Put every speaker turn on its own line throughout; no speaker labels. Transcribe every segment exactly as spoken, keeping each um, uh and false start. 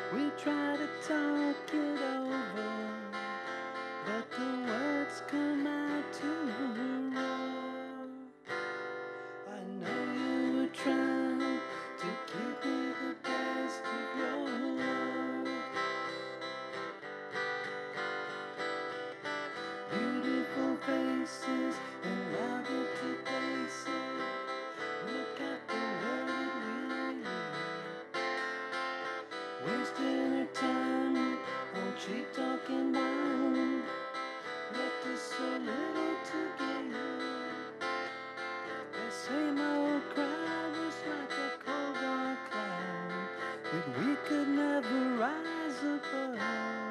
We try to talk it over, but the words come out too raw. I know you were trying to give me the best of your love. Beautiful faces and lavender faces. Look at the world that we live. Wasting our time on cheap talking wine. Left us so little to give. That same old cry was like a cold dark cloud that we could never rise above.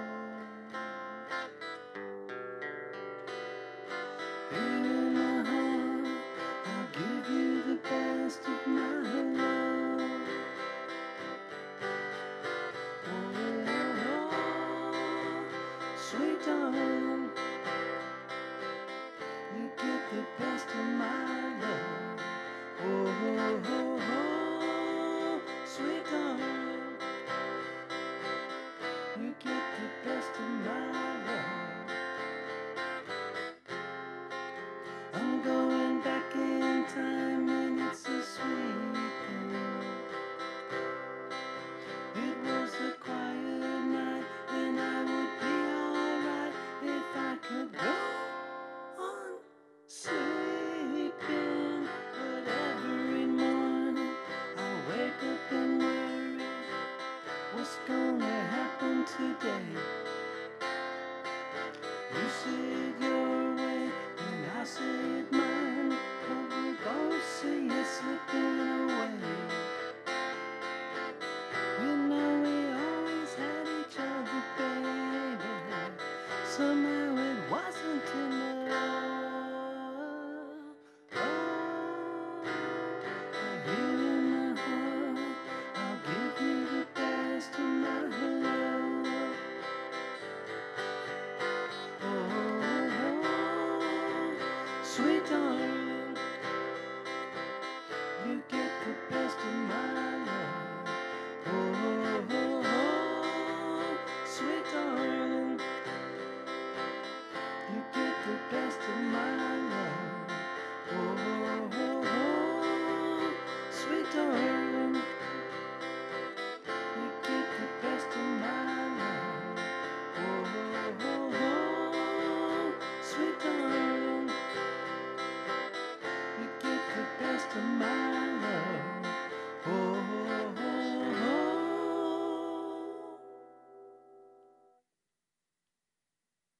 Here in my heart, I'll give you the best of my love. Oh, sweet darling, you get the best of my love. Oh, oh, oh, oh, sweet darling, you get the best of my love. I'm going back in time and it's a sweet thing. It was a quiet night and I would be alright if I could go on sleeping. But every morning I wake up and worry what's gonna happen today. You said your way and I said mine, but we both see it slipping away. You know we always had each other, baby. Somehow it wasn't enough.